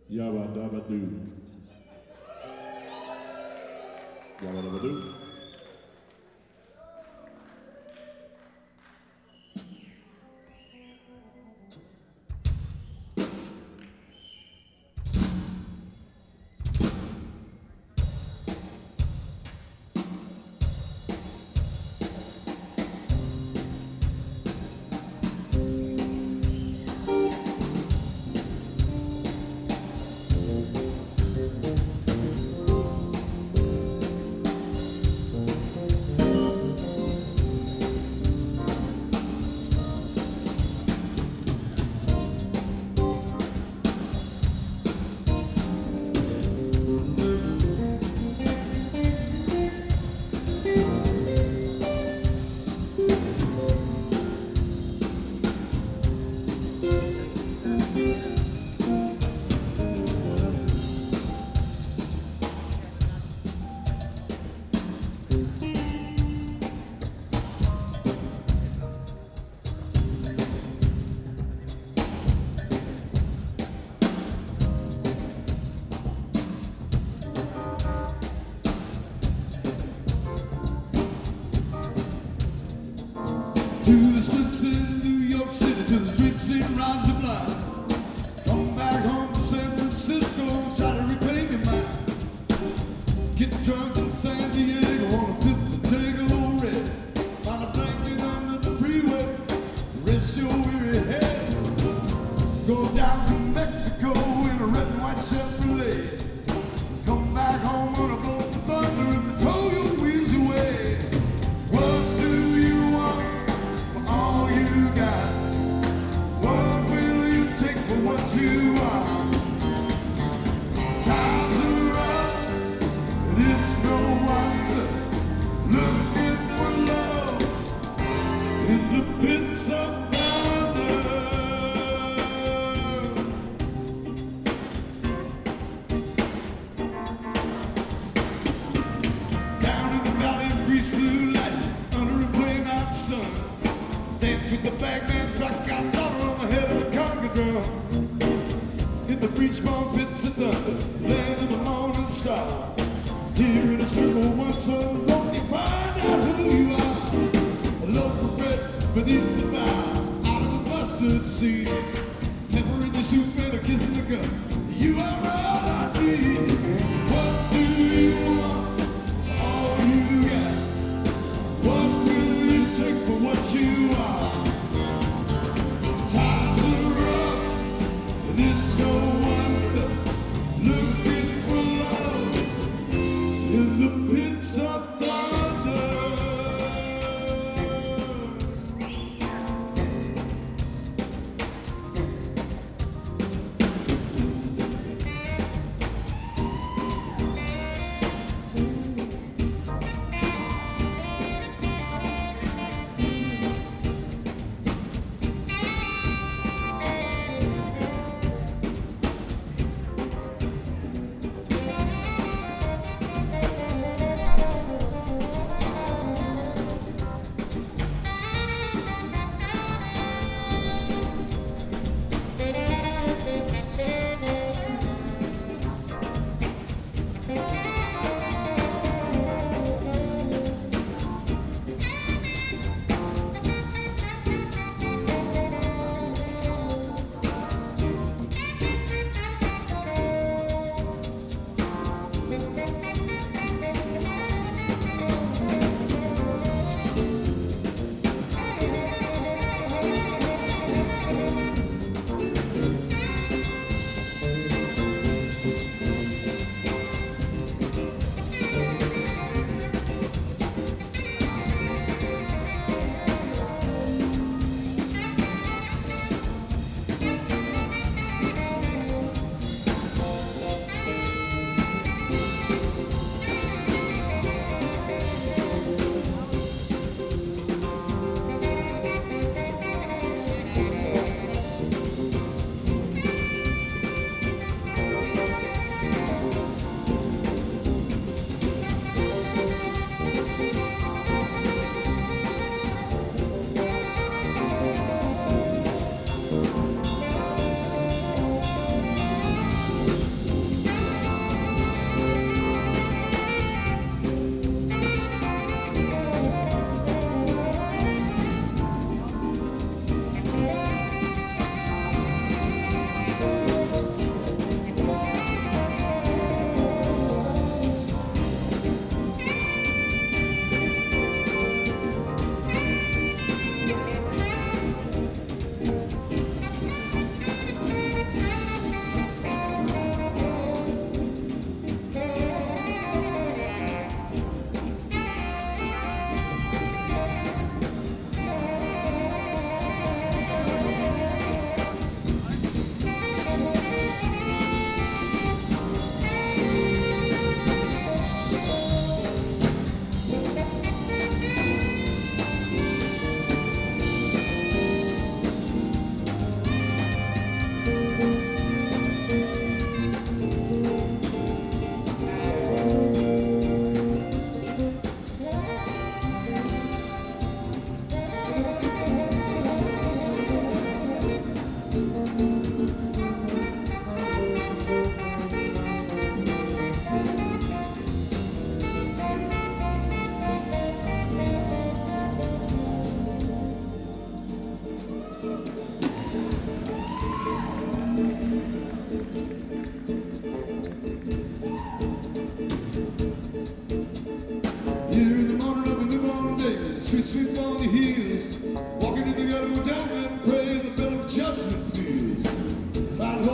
Yabba dabba doo. Yabba dabba doo. To the streets in New York City, to the streets in rhymes of life. Come back home to San Francisco, try to repay me mine. Get drunk in San Diego on a fifth to take a little red. Find a blanket under the freeway, rest your weary head. Go down to Mexico in a red and white Chevrolet. Come back home on a bolt of thunder and the tow your wheels away. What do you want for all you got? What will you take for what you are? Times are rough, and it's no wonder. Looking for love in the pits of thunder. Down in the valley of grease blue light, under a flame out sun. Dance with the bagman's blackout daughter on the head of a conga drum. In the breech bomb pits of thunder, land of the morning star. Here in a circle once alone, you find out who you are. A loaf of bread beneath the bough, out of the mustard seed. Pepper in your soup and a kiss in the cup. You are all I need. What do you want? All you got. What will you take for what you are? Times are rough, and it's no wonder. Looking for love in the pits of thunder.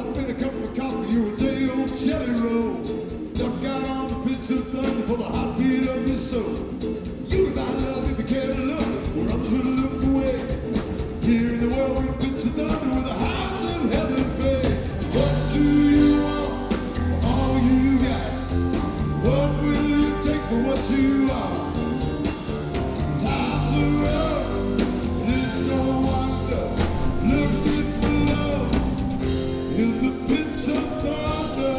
hope in a cup of coffee, you're a day old jelly roll. Duck out on the pits of thunder for the hot beat of your soul. You and my love, if you care to look where others would look away. Here in the world with pits of thunder where the hounds of heaven bay. What do you want for all you got? What will you take for what you are? Times are rough, and it's no wonder. Looking for love in the pits of thunder.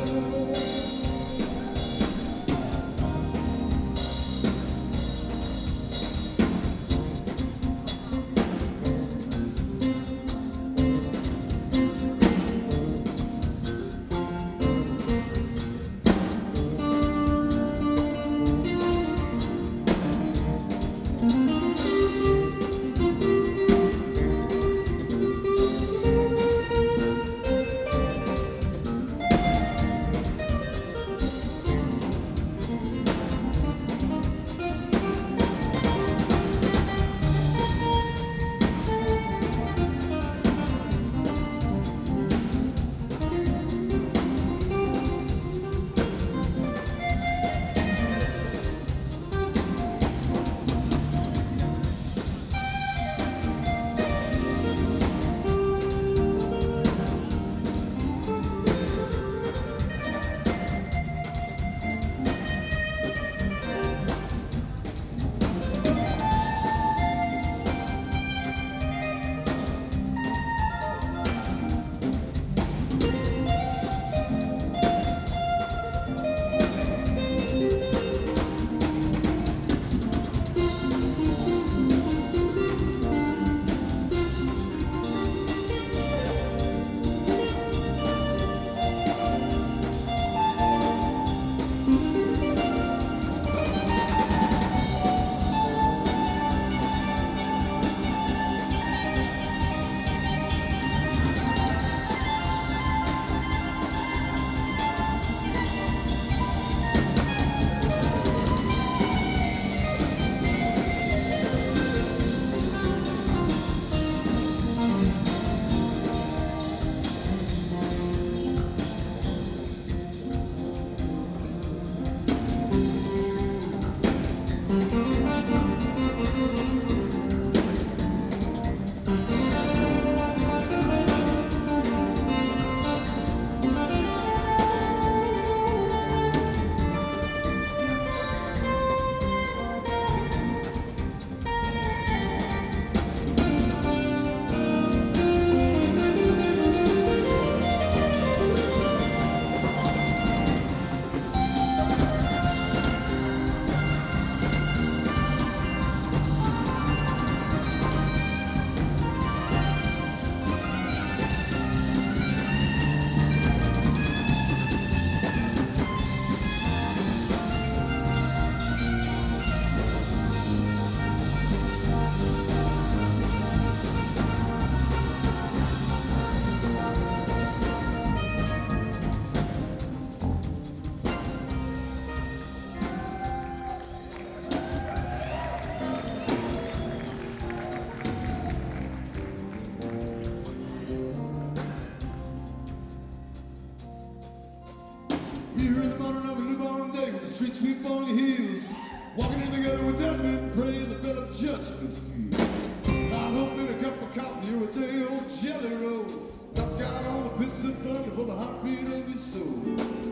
Here in the morning of a newborn day, with the street sweep on your heels, walking in together with dead men, praying the bell of judgment feels. I'm hoping a cup of coffee, you're a day old jelly roll. Duck out on the pits of thunder for the heartbeat of your soul.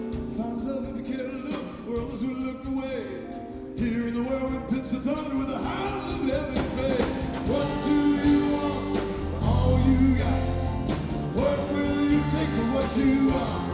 Find love if you care to look where others will look away. Here in the world with pits of thunder with the hounds of heaven bay. What do you want for all you got? What will you take for what you are?